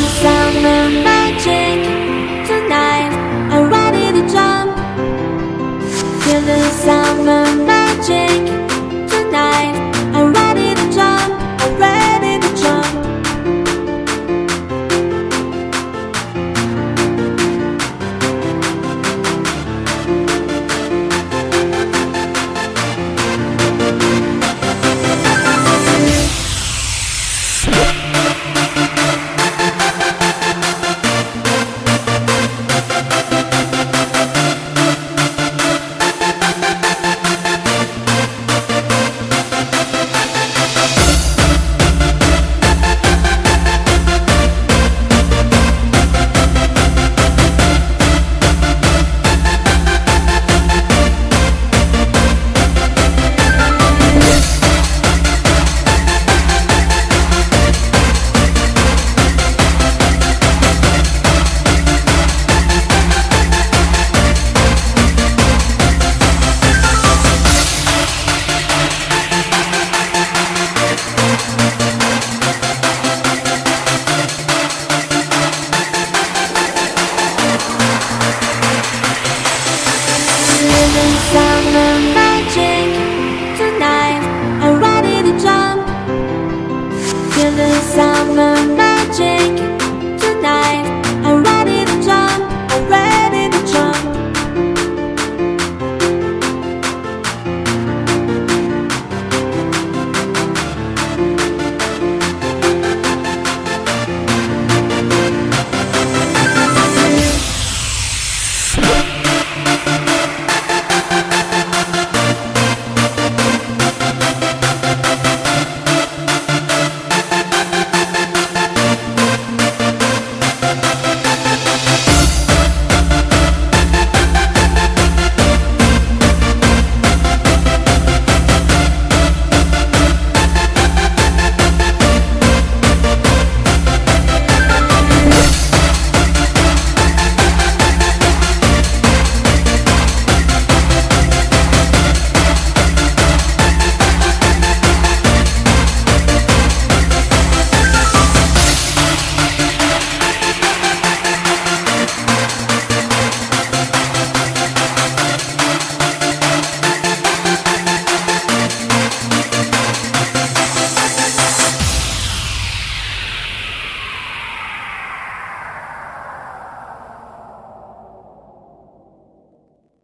summer magic tonight. I'm ready to jump. Feel the summer magic tonight. I'm ready to jump. I'm ready to jump. Summer magic tonight. I'm ready to jump. Feel the summer magic.